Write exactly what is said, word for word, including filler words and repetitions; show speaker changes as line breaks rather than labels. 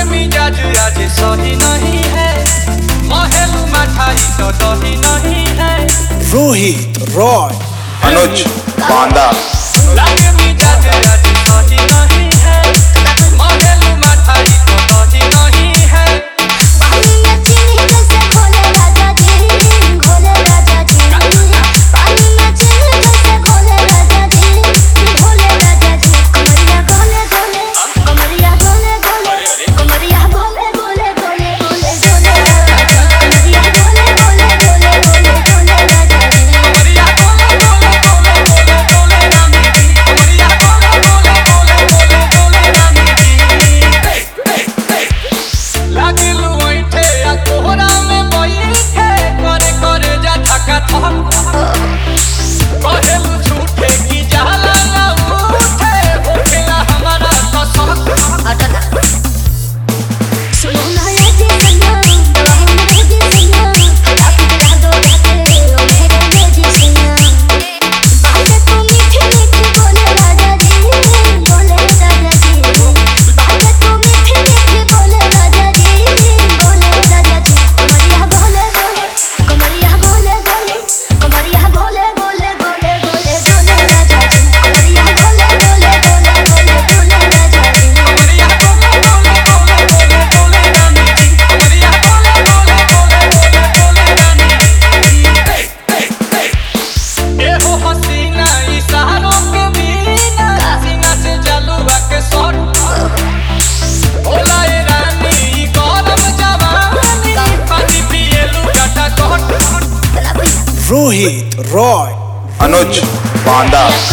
लागे मिजाज आज सही नहीं है, महलू मठाई तो दही नहीं है।
रोहित रॉय,
अनुज बांदा,
लागे मिजाज आज सही नहीं है, महलू मठाई तो दही नहीं है।
रोहित रॉय,
अनुज बांदा।